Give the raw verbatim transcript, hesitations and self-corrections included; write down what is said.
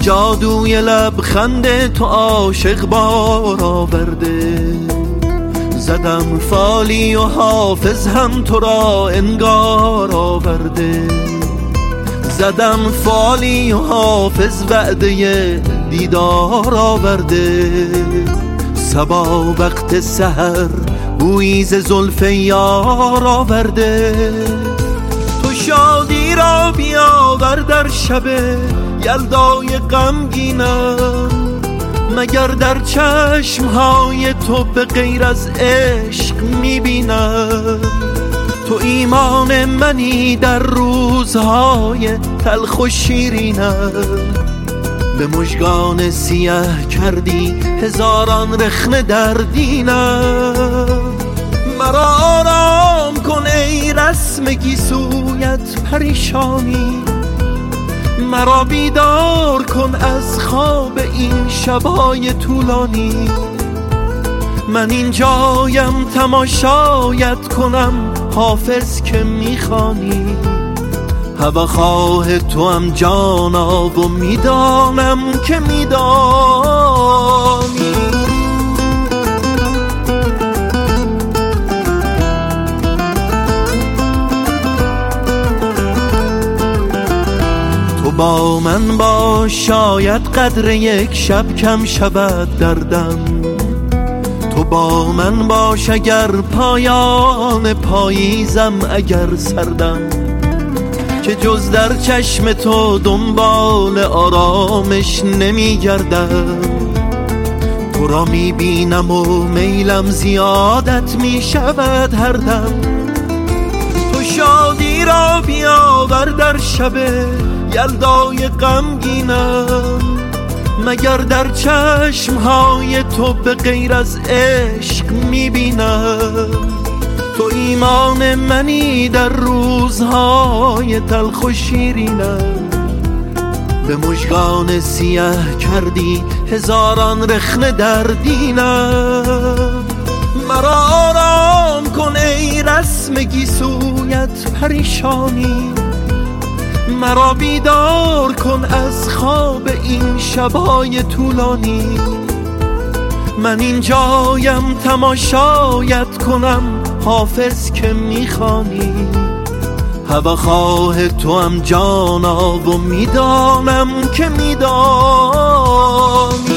جادوی لبخند تو عاشق بار آورده. زدم فالی و حافظ هم تو را انگار آورده. زدم فالی و حافظ وعده دیدار آورده. صبا وقت سحر بویی ز زلف یار آورده. تو شادی را بیاور در شب یلدای غمگینم، مگر در چشمهای تو به غیر از عشق میبینم. تو ایمان منی در روزهای تلخ و شیرینم. به مژگان سیه کردی هزاران رخنه در دینم. مرا آرام کن ای رسم گیسویت پریشانی، مرا بیدار کن از خواب این شبای طولانی. من اینجایم تماشایت کنم حافظ که میخوانی. هواخواه تو هم جانا و میدانم که میدانی. تو با من باش شاید قدر یک شب کم شود دردم. تو با من باش اگر پایان پاییزم اگر سردم، که جز در چشم تو دنبال آرامش نمی گردم. تو را می بینم و میلم زیادت می شود هر دم. تو شادی را بیاور در شب یلدای غمگینم، مگر در چشمهای تو به غیر از عشق می بینم. تو ایمان منی در روزهای تلخ و شیرینم. به مژگان سیه کردی هزاران رخنه در دینم. مرا آرام کن ای رسم گیسویت پریشانی، مرا بیدار کن از خواب این شبای طولانی. من اینجایم تماشایت کنم حافظ که میخوانی. هواخواه تو هم جانا و میدانم که میدانی.